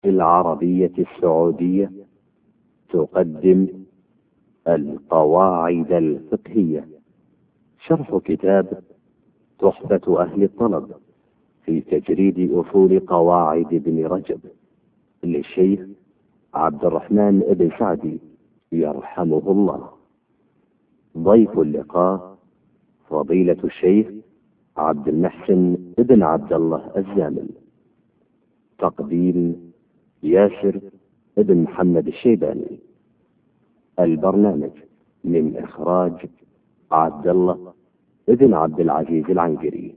العربية السعودية تقدم القواعد الفقهية، شرح كتاب تحفة أهل الطلب في تجريد أصول قواعد ابن رجب للشيخ عبد الرحمن بن سعدي يرحمه الله. ضيف اللقاء فضيلة الشيخ عبد المحسن بن عبد الله الزامل. تقديم ياسر بن محمد الشيباني. البرنامج من إخراج عبد الله بن عبد العزيز العنقري.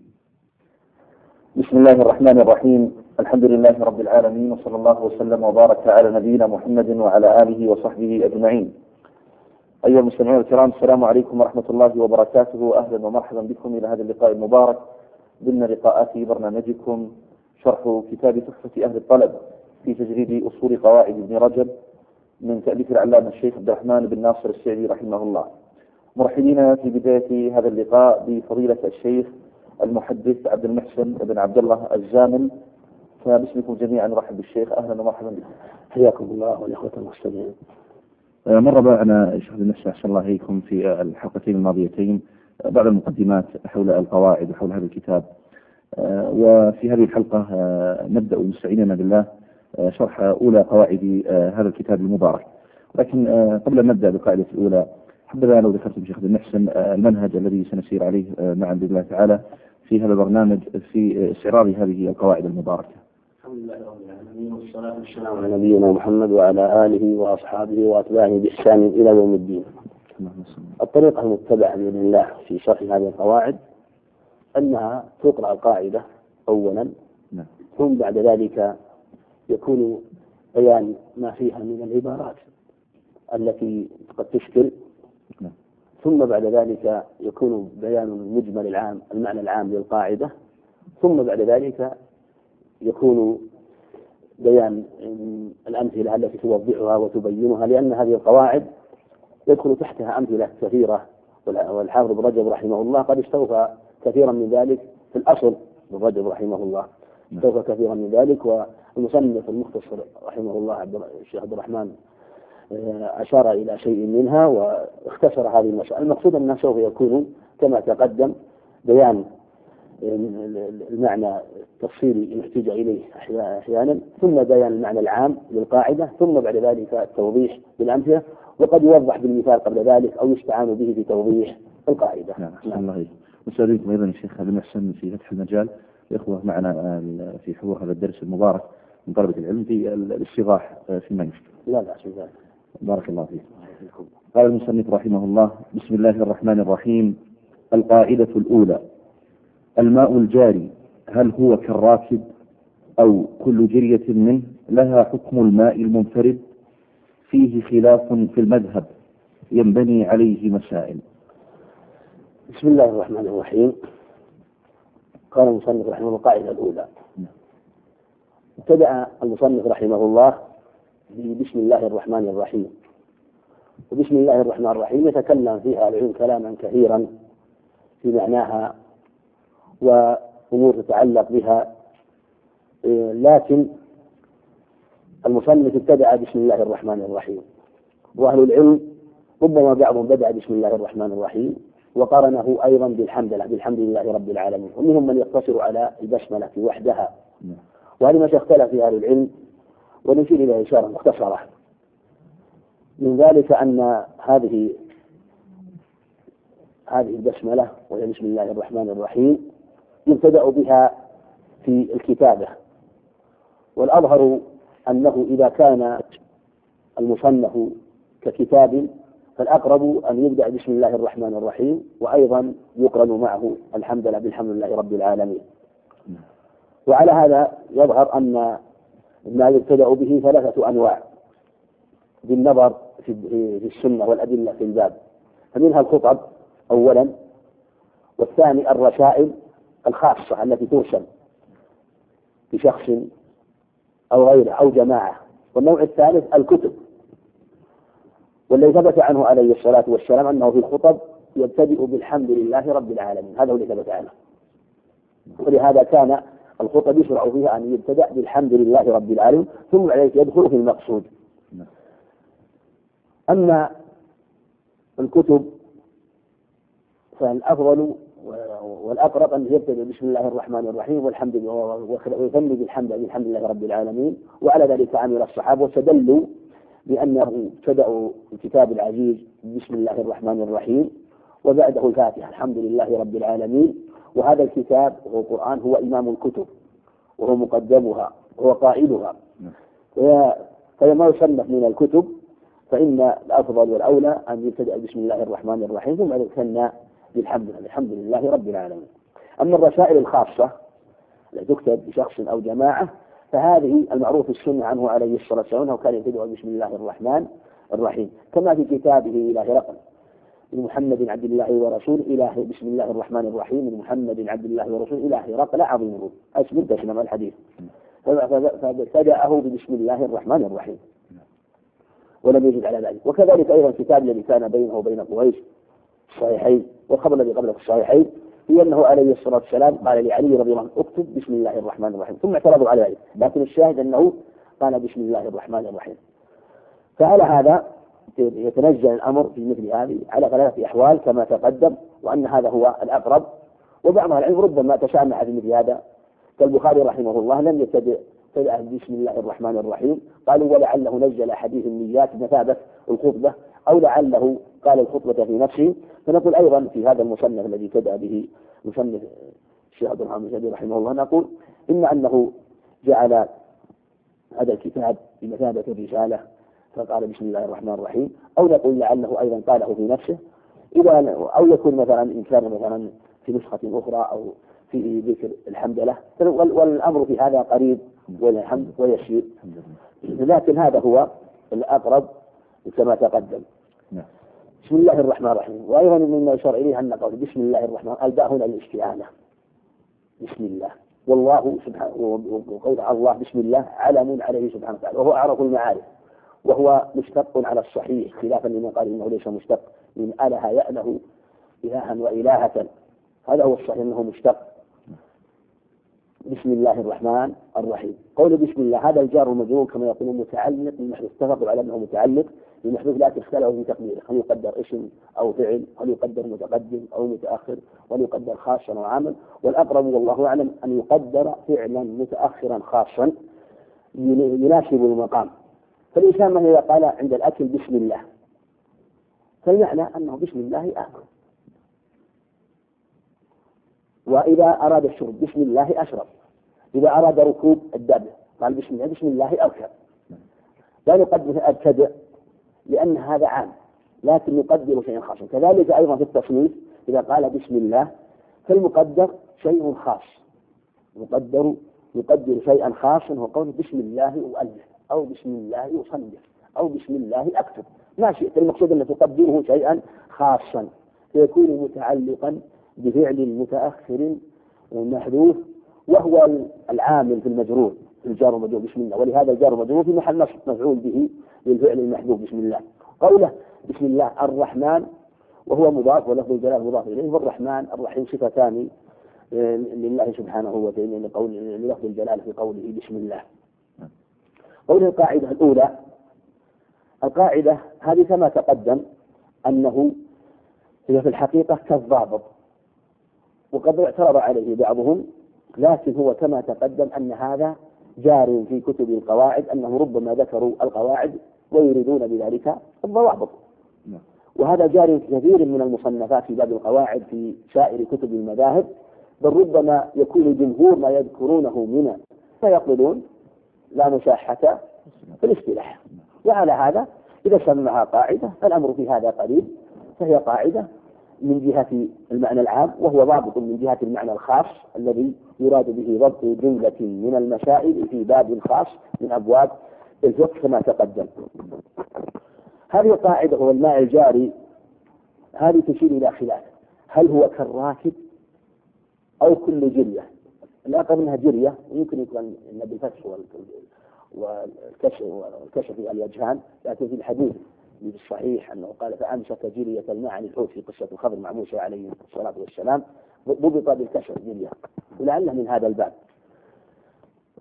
بسم الله الرحمن الرحيم. الحمد لله رب العالمين، وصلى الله وسلم وبارك على نبينا محمد وعلى آله وصحبه أجمعين. أيها المستمعون الكرام، السلام عليكم ورحمة الله وبركاته. أهلا ومرحبا بكم إلى هذا اللقاء المبارك ضمن لقاءات برنامجكم شرح كتاب تحفة أهل الطلب في تجريد أصول قواعد ابن رجب من تأليف العلامة الشيخ عبد الرحمن بن ناصر السعدي رحمه الله. مرحبين في بداية هذا اللقاء بفضيلة الشيخ المحدث عبد المحسن بن عبد الله الزامل، فباسمكم جميعا نرحب بالشيخ. أهلا ومرحبا بكم. حياكم الله والإخوة المستمعين. مرة أنا شيخ المحسن أحسن الله إليكم في الحلقتين الماضيتين بعد المقدمات حول القواعد وحول هذا الكتاب، وفي هذه الحلقة نبدأ مستعيننا بالله شرح أولى قواعد هذا الكتاب المبارك. لكن قبل أن نبدأ بالقاعدة الأولى حبذا لو ذكرتم شيخ المحسن المنهج الذي سنسير عليه معا بإذن الله تعالى في هذا البرنامج في استعراض هذه القواعد المباركة. الحمد لله رب العالمين، والصلاة والسلام على نبينا محمد وعلى آله وأصحابه وأتباعه بإحسان إلى يوم الدين. الطريقة المتبعة بإذن الله في شرح هذه القواعد أنها تقرأ القاعدة أولا، ثم بعد ذلك يكون بيان ما فيها من العبارات التي قد تشكل، ثم بعد ذلك يكون بيان المجمل العام المعنى العام للقاعدة، ثم بعد ذلك يكون بيان الأمثلة التي توضحها وتبينها، لأن هذه القواعد يدخل تحتها أمثلة كثيرة، والحافظ ابن رجب رحمه الله قد استوفى كثيرا من ذلك في الأصل. ابن رجب رحمه الله استوفى كثيرا من ذلك، والمصنف المختصر رحمه الله الشيخ عبد الرحمن أشار إلى شيء منها واختصر هذه المسألة. المقصود أنه سوف يكون كما تقدم بيان المعنى التفصيلي المحتاج إليه أحيانا، ثم بيان المعنى العام للقاعدة، ثم بعد ذلك التوضيح بالأمثلة، وقد يوضح بالمثال قبل ذلك أو يستعان به في توضيح القاعدة. الله مسألتكم أيضا الشيخ عبد المحسن في فتح المجال الإخوة معنا في حضور هذا الدرس المبارك من طلبة العلم في الاستيضاح في ما يشكل. لا بأس بذلك. بارك الله فيك. قال المصنف رحمه الله: بسم الله الرحمن الرحيم. القاعدة الأولى: الماء الجاري هل هو كالراكد أو كل جرية منه؟ لها حكم الماء المنفرد، فيه خلاف في المذهب، ينبني عليه مسائل. بسم الله الرحمن الرحيم. قال المصنف رحمه الله: القاعدة الأولى. ابتدأ المصنف رحمه الله بسم الله الرحمن الرحيم، وبسم الله الرحمن الرحيم يتكلم فيها العلم كلاما كثيرا في معناها وأمور تتعلق بها، لكن المصنف ابتدأ بسم الله الرحمن الرحيم، وأهل العلم ربما بعضهم بدأ بسم الله الرحمن الرحيم وقارنه أيضا بالحمد لله رب العالمين، ومنهم من يقتصر على البسملة وحدها، وهذه ما اختلف فيها أهل العلم، ونشير إلى إشارة مختصرة من ذلك أن هذه البسملة وهي بسم الله الرحمن الرحيم يبتدأ بها في الكتابة، والأظهر أنه إذا كان المصنف ككتاب فالأقرب أن يبدأ بسم الله الرحمن الرحيم، وأيضا يقرن معه الحمد لله رب العالمين. وعلى هذا يظهر أن ما يبتدأ به ثلاثة أنواع بالنظر في السنة والأدلة في الباب، فمنها الخطب أولا، والثاني الرسائل الخاصة التي ترسل بشخص أو غيره أو جماعة، والنوع الثالث الكتب، والذي ثبت عنه عليه الصلاة والسلام أنه في الخطب يبتدئ بالحمد لله رب العالمين، هذا هو الذي ثبت عنه. ولهذا كان الخطب يشرع فيها أن يبتدأ بالحمد لله رب العالمين ثم بعد ذلك يدخل في المقصود. أما الكتب فالأفضل والأقرب أن يبتدأ بسم الله الرحمن الرحيم والحمد لله ويثني بالحمد لله رب العالمين. وعلى ذلك عمل الصحابة واستدلوا بأنه ابتدأوا الكتاب العزيز بسم الله الرحمن الرحيم وبعده الفاتحة الحمد لله رب العالمين. وهذا الكتاب وهو القرآن هو إمام الكتب وهو مقدمها وهو قائدها، فلما يصنف من الكتب فإن الأفضل والأولى أن يبتدأ بسم الله الرحمن الرحيم ثم يثنى بالحمد لله رب العالمين. أما الرسائل الخاصة التي تكتب بشخص أو جماعة فهذه المعروف السنة عنه عليه الصلاة والسلام أنه كان يبتدأ بسم الله الرحمن الرحيم، كما في كتابه إلى هرقل من محمد عبد الله ورسوله إلى بسم الله الرحمن الرحيم من محمد عبد الله ورسوله إلى هرقل عظيم الروم أسمد تشمل الحديث، فابتدأه بسم الله الرحمن الرحيم ولم يجد على ذلك. وكذلك أيضا الكتاب الذي كان بينه وبين قريش الصحيحين والخبر الذي قبله في الصحيحين هي أنه عليه الصلاة والسلام قال لعلي رضي الله عنه اكتب بسم الله الرحمن الرحيم ثم اعترضوا على ذلك، لكن الشاهد أنه قال بسم الله الرحمن الرحيم. فعلى هذا يتنزل الأمر في مثل هذه على ثلاثة أحوال كما تقدم، وأن هذا هو الأقرب. وبعض العلم ربما تشامع في مثل هذا كالبخاري رحمه الله لم يبتدئ بسم الله الرحمن الرحيم، قالوا ولعله نزل حديث النيات بمثابة الخطبة أو لعله قال الخطبة في نفسه. فنقول أيضا في هذا المصنف الذي ابتدأ به مصنف الشيخ عبد الرحمن الشهيد رحمه الله نقول إما أنه جعل هذا الكتاب بمثابة الرسالة فقال بسم الله الرحمن الرحيم، أو نقول لعله أيضا قاله في نفسه أو يكون مثلا إن كان مثلا في نسخة أخرى أو في ذكر الحمد لله، والأمر في هذا قريب والحمد ويسير، لكن هذا هو الأقرب كما تقدم. بسم الله الرحمن الرحيم. وأيضا مما يشار إليه أن قول بسم الله الرحمن الباء هنا الاستعانة بسم الله، والله سبحانه وقول الله بسم الله علم عليه سبحانه وتعالى وهو أعرف المعارف، وهو مشتق على الصحيح خلافا لمن قال إنه ليس مشتق من أله يأله إلها وإلهة، هذا هو الصحيح أنه مشتق. بسم الله الرحمن الرحيم. قول بسم الله هذا الجار والمجرور كما يقولون متعلق بالمحذوف، اتفقوا على أنه متعلق بالمحذوف لكن اختلفوا في تقديره، هل يقدر اسم أو فعل، هل يقدر متقدم أو متأخر، هل يقدر خاصا أو عاما، والأقرب والله أعلم أن يقدر فعلا متأخرا خاصا يناسب المقام. فالإنسان مثلا إذا قال عند الأكل بسم الله فالمعنى أنه بسم الله آكل، وإذا أراد الشرب بسم الله أشرب، إذا أراد ركوب الدابة قال بسم الله بسم الله أركب. لا نقدر أبتدأ لأن هذا عام لكن نقدر شيئا خاصا. كذلك أيضا في التصنيف إذا قال بسم الله فالمقدر شيء خاص، يقدر شيئا خاصا هو قول بسم الله أؤلف أو بسم الله أصنف أو بسم الله أكتب ما شئت، المقصود أن تقدره شيئا خاصا فيكون متعلقا بفعل متأخر محذوف وهو العامل في المجرور في الجار والمجرور بسم الله، ولهذا الجار والمجرور في محل نصب مفعول به للفعل المحذوف بسم الله. قوله بسم الله الرحمن وهو مضاف ولفظ الجلال مضاف إليه، والرحمن الرحيم صفتان لله سبحانه وتعالى للفظ الجلال في قوله بسم الله. قوله القاعدة الأولى، القاعدة هذه كما تقدم أنه هي في الحقيقة كالضابط، وقد اعترض عليه بعضهم، لكن هو كما تقدم أن هذا جار في كتب القواعد أنه ربما ذكروا القواعد ويريدون بذلك الضوابط، وهذا جار في كثير من المصنفات في باب القواعد في سائر كتب المذاهب، بل ربما يكون جمهور ما يذكرونه من فيقولون لا مشاحة في الاصطلاح. وعلى هذا إذا سمعها قاعدة فالأمر في هذا قريب، فهي قاعدة من جهة المعنى العام وهو ضابط من جهة المعنى الخاص الذي يراد به ضبط جملة من المسائل في باب خاص من أبواب الفقه كما تقدم. هذه القاعدة هو الماء الجاري، هذه تشير إلى خلاف، هل هو كالراكب أو كل جرية؟ الأقرب منها جرية، ويمكن يكون بالفتح والكشف في الوجهان، لكن في الحديث الصحيح أنه قال فأمسك جرية الماء عن الحوت في قصة الخضر مع موسى عليه الصلاة والسلام، ضبط بالكشف جرية، ولعله من هذا الباب.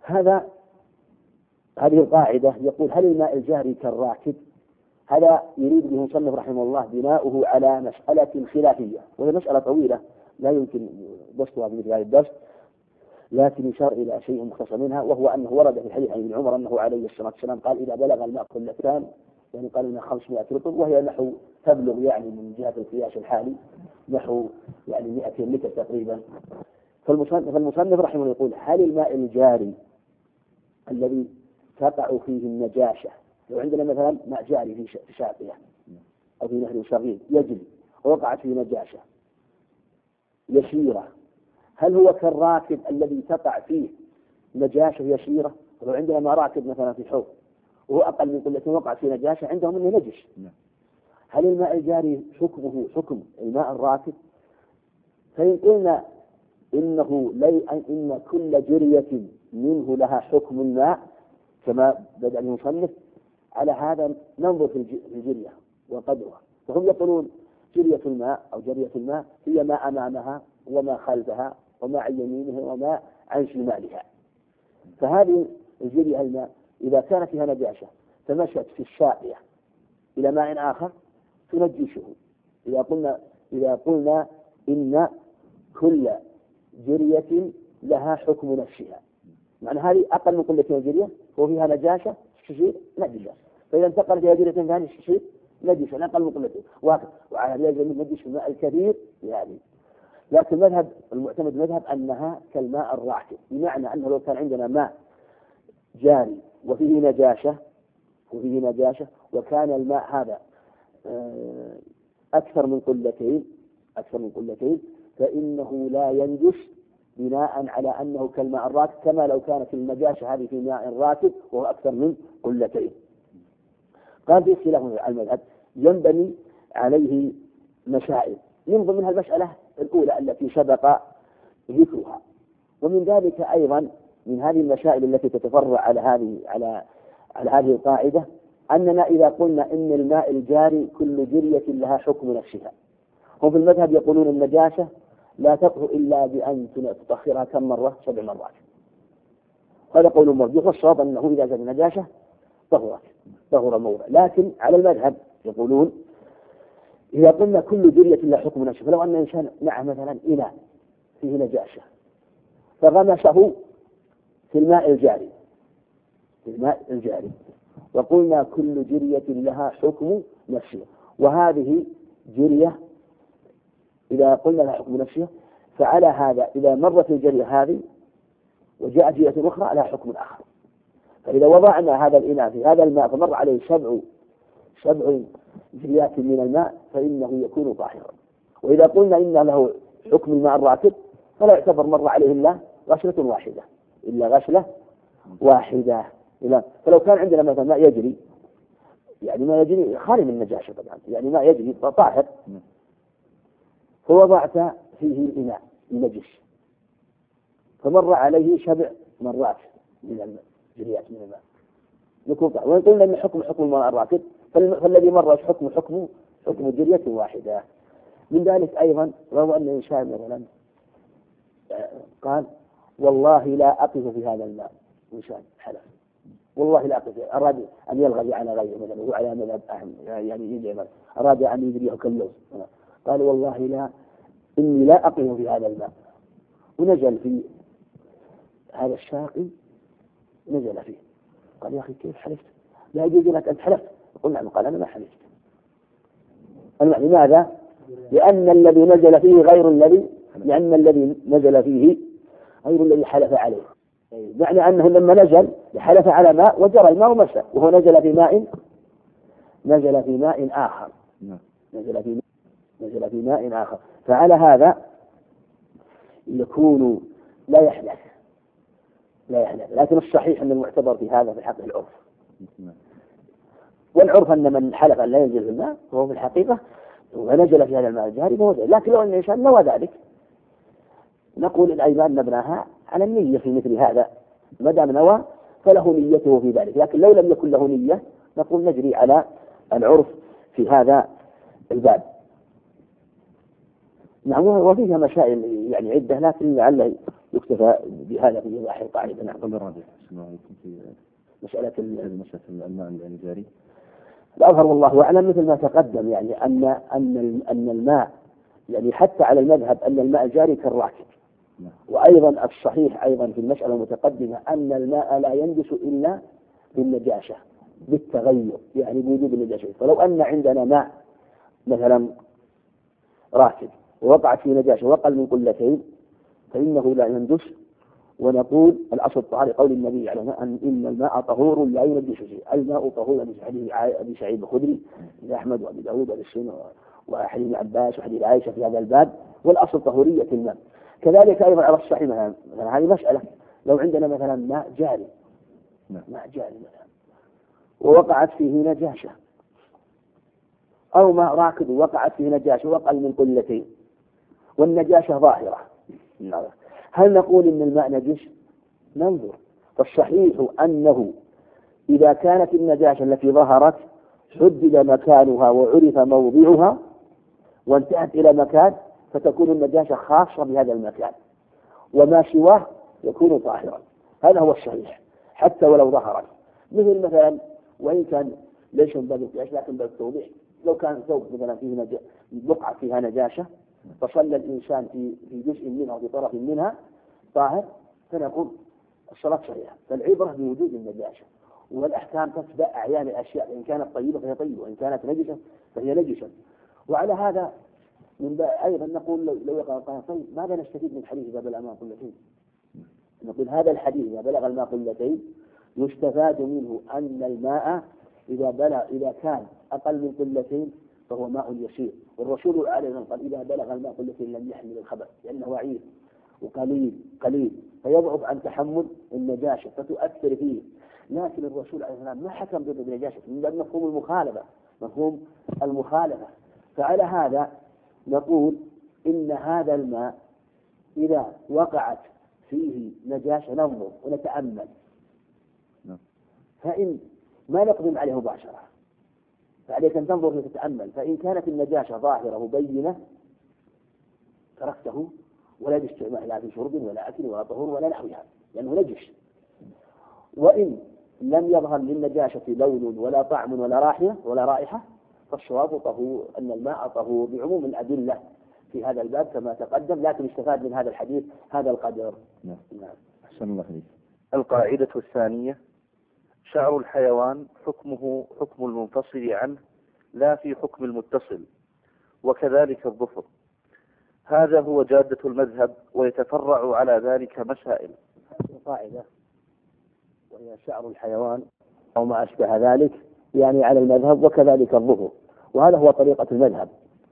هذه القاعدة يقول هل الماء الجاري كالراكد؟ هذا يريد به المصنف رحمه الله بناؤه على مسألة خلافية، وهي مسألة طويلة لا يمكن بسطها في مثل هذا الدرس، لكن يشار إلى شيء مختصر منها، وهو أنه ورد في الحديث عن ابن عمر أنه عليه الصلاة والسلام قال إذا بلغ الماء قلتان، يعني قال إنها 500 رطل، وهي نحو تبلغ يعني من جهة القياس الحالي نحو يعني 200 لتر تقريبا. فالمصنف رحمه الله يقول هل الماء الجاري الذي تقع فيه النجاشة، لو عندنا مثلا ماء جاري في شاطئة أو في نهر صغير يجري ووقعت فيه نجاشة يسيرة، هل هو كالراكد الذي تقع فيه نجاشة يسيرة؟ ولو عندنا ماء راكد مثلا في حوض وهو أقل من قلة وقعت فيه نجاشة عندهم أنه نجس، هل الماء الجاري حكمه حكم الماء الراكد؟ فإن قلنا إن كل جرية منه لها حكم الماء كما بدأ المصنف، على هذا ننظر في الجرية وقدرها، فهم يقولون جرية الماء أو جرية الماء هي ما أمامها وما خلفها وما عن يمينها وما عن شمالها. فهذه الجرية الماء إذا كان فيها نجاشة فمشت في الشاقية إلى ماء آخر تنجشه. إذا قلنا إن كل جرية لها حكم نفسها، معنى هذه أقل من قلة الجرية وفيها نجاشة تصير نجسة، فإذا انتقلت إلى جرية ثانية تصير نجسة أقل من قلته، وعلى هذا نجس في الماء الكثير يعني. لكن المعتمد مذهب أنها كالماء الراكد، بمعنى أنه لو كان عندنا ماء جاري وفيه نجاشة وكان الماء هذا أكثر من قلتين فإنه لا ينجس بناء على أنه كالماء الراكد، كما لو كانت النجاشة هذه في ماء راكد وهو أكثر من قلتين. قال في خلاف المذهب ينبني عليه مسائل، من ضمنها المسألة الأولى التي سبق ذكرها، ومن ذلك أيضا من هذه المسائل التي تتفرع على هذه القاعدة أننا إذا قلنا إن الماء الجاري كل جرية لها حكم نفسها، هم في المذهب يقولون النجاسة لا تطهر إلا بأن تطهرها كم مرة؟ 7 مرات. هذا قول مرجوح، والصواب أنه إذا زاد النجاسة طهر الموضع. لكن على المذهب يقولون إذا قلنا كل جرية لها حكم نفسها، فلو أن إنسان معه مثلا إناء فيه نجاسة فغمسه في الماء الجاري وقلنا كل جرية لها حكم نفسها، وهذه جرية إذا قلنا لها حكم نفسها، فعلى هذا إذا مرت الجرية هذه وجاءت جرية أخرى لها حكم آخر. فإذا وضعنا هذا الإناء في هذا الماء فمر عليه 7 جريات من الماء فإنه يكون طاهرا. وإذا قلنا إن له حكم الماء الراكد فلا يعتبر مر عليه إلا غسلة واحدة. فلو كان عندنا مثلا ماء يجري، يعني ما يجري خالي من النجاسة طبعا، يعني ما يجري طاهر، فوضعت فيه الإناء النجس فمر عليه 7 مرات من الجريات من الماء يكون طاهر. وإن قلنا إن حكم الماء الراكد فالذي مر حكم جرية واحدة. من ذلك أيضا روى أن إنسان مثلا قال والله لا أقف في هذا الماء، إنسان حلف والله لا أقف، أراد أن يلغي على غيره مثلا هو على مذهب أحمد يعني أراد أن يجريه كاللوز، قال والله إني لا أقف في هذا الماء، ونزل في هذا الشاقي نزل فيه. قال يا أخي كيف حلفت؟ لا يجوز لك أن تحلف. قلنا نعم. قال أنا ما حلفت. لماذا؟ لأن الذي نزل فيه غير الذي حلف عليه. معنى أنه لما نزل حلف على ماء وجرى الماء ومسى، وهو نزل في ماء آخر. نزل في ماء آخر، فعلى هذا يكون لا يحلف. لكن الصحيح أن المعتبر في هذا في حق العرف، والعرف أن من حلف أن لا ينزل في الماء فهو في الحقيقة ونزل في هذا الماء الجاري فهو ذلك. لكن لو أن الإنسان نوى ذلك نقول الأيمان نبناها على النية في مثل هذا، ما دام نوى فله نيته في ذلك. لكن لو لم يكن له نية نقول نجري على العرف في هذا الباب. نعم، وفيها مسائل يعني عدة، لكن لعل يكتفى بهذا في إيضاح القاعدة. نعم. قبل الرابع في مسألة الماء الجاري. الأظهر والله أعلم مثل ما تقدم، يعني أن الماء يعني حتى على المذهب أن الماء الجاري كالراكد. وأيضا الصحيح أيضا في المسألة المتقدمة أن الماء لا ينجس إلا بالنجاشة بالتغير، يعني بوجود النجاشة. فلو أن عندنا ماء مثلا راكد ووقعت فيه نجاشة وأقل من قلتين فإنه لا ينجس، ونقول الأصل الطهاري قول النبي عليه أن إن الماء طهور لا ينجس شيء، الماء طهور لحديث أبي سعيد الخدري لأحمد وأبي داود والسنة وحديث ابن عباس وحديث عائشة في هذا الباب، والأصل طهورية الماء. كذلك أيضا على الصحيح مثلا هذه مسألة، لو عندنا مثلا ماء جاري مثلا ووقعت فيه نجاشة، أو ماء راكد ووقعت فيه نجاشة وأقل من قلتين والنجاشة ظاهرة، هل نقول إن الماء نجس؟ ننظر. فالصحيح أنه إذا كانت النجاشة التي ظهرت حدد مكانها وعرف موضعها وانتهت إلى مكان فتكون النجاشة خاصة بهذا المكان، وما سواه يكون طاهرا. هذا هو الصحيح حتى ولو ظهرت. مثلا وإن كان ليس من باب القياس لكن باب التوضيح، لو كان ثوب مثلا فيه بقعة فيها نجاشة فصلى الإنسان في جزء منها وفي طرف منها طاهر فنقول الصلاة صحيحة. فالعبرة بوجود النجاشة، والأحكام تتبع أعيان الأشياء، إن كانت طيبة فهي طيبة وإن كانت نجسة فهي نجسة. وعلى هذا أيضا نقول لو قال طيب ماذا نستفيد من حديث إذا بلغ الماء قلتين؟ نقول هذا الحديث إذا بلغ الماء قلتين يستفاد منه أن الماء إذا كان أقل من قلتين فهو ماء يسير، والرسول عليه الصلاة والسلام قال إذا بلغ الماء قلتين لم يحمل الخبث، لأنه وعيد وقليل فيضعف عن تحمل النجاشة فتؤثر فيه. لكن الرسول عليه الصلاة والسلام ما حكم بالنجاشة من باب مفهوم المخالفة. فعلى هذا نقول إن هذا الماء إذا وقعت فيه نجاشة ننظر ونتأمل، فإن ما نقدم عليه مباشرة فعليك أن تنظر وتتأمل، فإن كانت النجاشة ظاهرة مبينة تركته ولا باستعمال لا في شرب ولا أكل ولا طهور ولا نحوها لأنه نجس. وإن لم يظهر للنجاشة لون ولا طعم ولا رائحة فالصواب طهور، أن الماء طهور بعموم الأدلة في هذا الباب كما تقدم، لكن استفاد من هذا الحديث هذا القدر. نعم. أحسن الله عليك. القاعدة الثانية: شعر الحيوان حكمه حكم المنفصل عنه لا في حكم المتصل، وكذلك الظفر. هذا هو جادة المذهب، ويتفرع على ذلك مسائل. القاعدة وهي شعر الحيوان أو ما أشبه ذلك يعني على المذهب وكذلك الظفر، وهذا هو طريقة المذهب.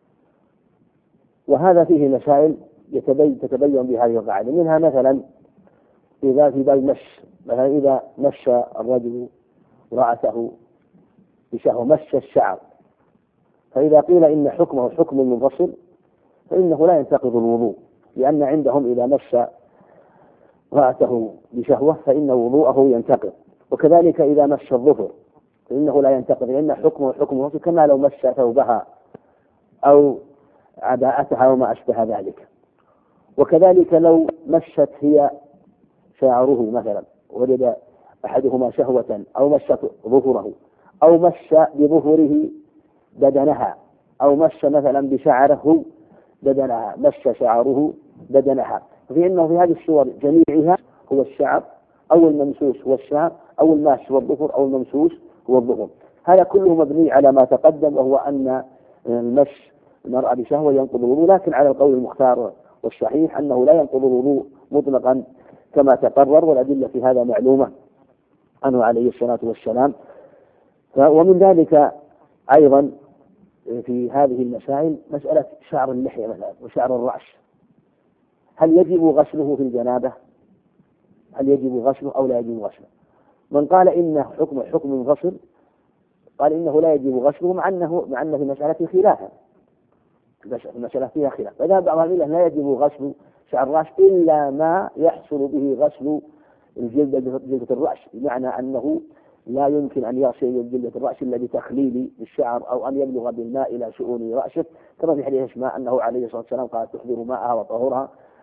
وهذا فيه مسائل تتبين بهذه القاعدة، منها مثلا إذا في باب المش، مثلا إذا مشى الرجل رأسه بشهوة مشى الشعر، فإذا قيل إن حكمه حكم المنفصل فإنه لا ينتقض الوضوء، لأن عندهم إذا مشى رأسه بشهوة فإن وضوءه ينتقض. وكذلك إذا مشى الظفر فإنه لا ينتقض، لأن حكمه حكم المنفصل كما لو مشى ثوبها أو عباءتها وما أشبه ذلك. وكذلك لو مشت هي شعره مثلا وجد أحدهما شهوة أو مشت ظهره أو مشى بظهره بدنها أو مشى مثلا بشعره بدنها، مشى شعره بدنها، فإنه في هذه الصور جميعها هو الشعر أو الممسوس هو الشعر أو الماس هو الظفر أو الممسوس هو الظفر. هذا كله مبني على ما تقدم، وهو أن المش المرأة بشهوة ينقض الوضوء، لكن على القول المختار والصحيح أنه لا ينقض الوضوء مطلقا كما تقرر، والأدلة في هذا معلومة عنه عليه الصلاة والسلام. ومن ذلك أيضا في هذه المسائل مسألة شعر اللحية مثلا وشعر الرأس، هل يجب غسله في الجنابة؟ هل يجب غسله أو لا يجب غسله؟ من قال إن حكم الغسل قال إنه لا يجب غسله، مع أن في المسألة خلافا، المسألة فيها خلاف. فذهب بعض العلماء لا يجب غسل شعر الرأس إلا ما يحصل به غسل جلدة الرأس، بمعنى أنه لا يمكن أن يغسل جلدة الرأس إلا بتخليل الشعر أو أن يبلغ بالماء إلى شؤون رأسه، كما في حديث أسماء أنه عليه الصلاة والسلام قال تحضر ماءها وطهورها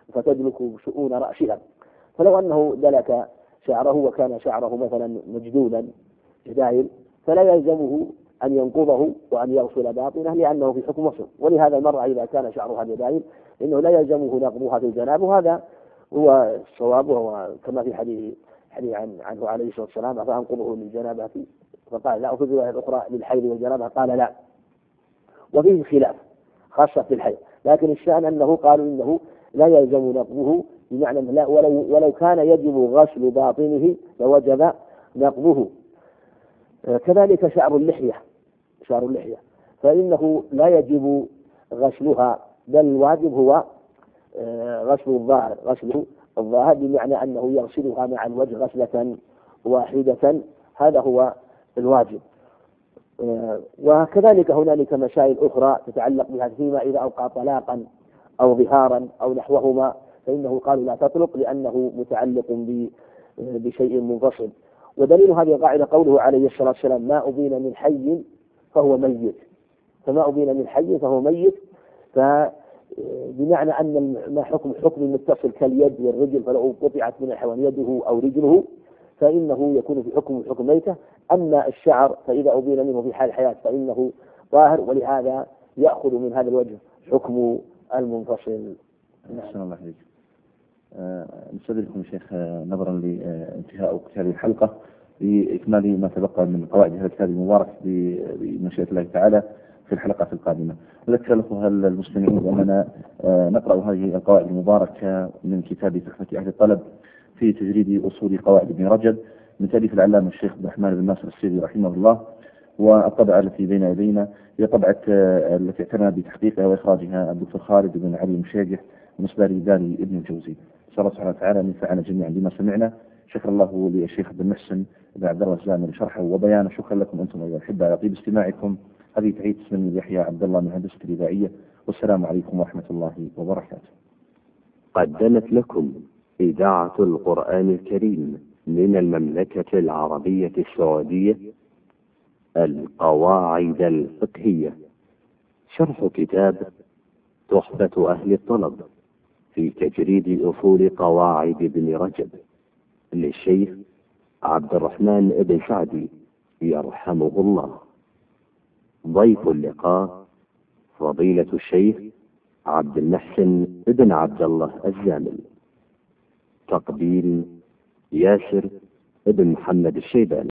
فتدلك شؤون رأسها. فلو أنه دلك شعره وكان شعره مثلا مجدودا جدايل فلا يلزمه أن ينقضه وأن يغسل باطنه لأنه في حكم وصل. ولهذا المرأة إذا كان شعرها جدايل إنه لا يلزمه نقضها في الجنابة، وهذا هو الصواب، وهو كما في حديث عنه عليه الصلاة والسلام فأنقضه للجنابة فقال لا، وفي الرواية الأخرى للحيض والجنابة قال لا. وفيه خلاف خاصة في الحيض، لكن الشأن أنه قالوا إنه لا يلزم نقضه، بمعنى لا ولو كان يجب غسل باطنه لوجب نقضه. كذلك شعر اللحية فإنه لا يجب غسلها، بل الواجب هو غسل الظاهر بمعنى أنه يغسلها مع الوجه غسلة واحدة، هذا هو الواجب. وكذلك هنالك مسائل أخرى تتعلق بها، فيما إذا أوقع طلاقا أو ظهارا أو نحوهما فإنه قالوا لا تطلق لأنه متعلق بشيء منفصل. ودليل هذه القاعدة قوله عليه الصلاة والسلام ما أبين من حي فهو ميت، فما أبين من حي فهو ميت، فبمعنى أن ما حكم المتصل كاليد والرجل، فلو قطعت من الحيوان يده أو رجله فإنه يكون في حكم ميتة. أما الشعر فإذا أبين منه في حال الحياة فإنه طاهر، ولهذا يأخذ من هذا الوجه حكم المنفصل. أحسن الله عليك. نستدركم شيخ نظرا لانتهاء هذه الحلقة لإكمال ما تبقى من قواعد هذا الكتاب المبارك بمشيئة الله تعالى في الحلقة القادمة. أذكر لكم المستمعين بأننا نقرأ هذه القواعد المباركة من كتاب تحفة أهل الطلب في تجريد أصول قواعد ابن رجب من تأليف العلامة الشيخ عبد الرحمن بن ناصر السعدي رحمه الله. والطبعة التي بين يدينا هي طبعة التي اعتنى بتحقيقها وإخراجها الدكتور خالد بن علي مشيجح بالنسبة لداري ابن الجوزي. نسأل الله سبحانه وتعالى أن ينفعنا جميعا بما سمعنا. شكر الله للشيخ عبد المحسن بن عبد الله الزامل لشرحه وبيانه. شكرا لكم أنتم أيها الأحبة على طيب استماعكم. هذه تحية اسمي يحيى عبد الله من هندسة الإذاعية، والسلام عليكم ورحمة الله وبركاته. قدمت لكم إذاعة القرآن الكريم من المملكة العربية السعودية القواعد الفقهية، شرح كتاب تحفة أهل الطلب في تجريد أصول قواعد ابن رجب للشيخ عبد الرحمن بن سعدي يرحمه الله. ضيف اللقاء فضيلة الشيخ عبد المحسن بن عبد الله الزامل. تقديم ياسر بن محمد الشيباني.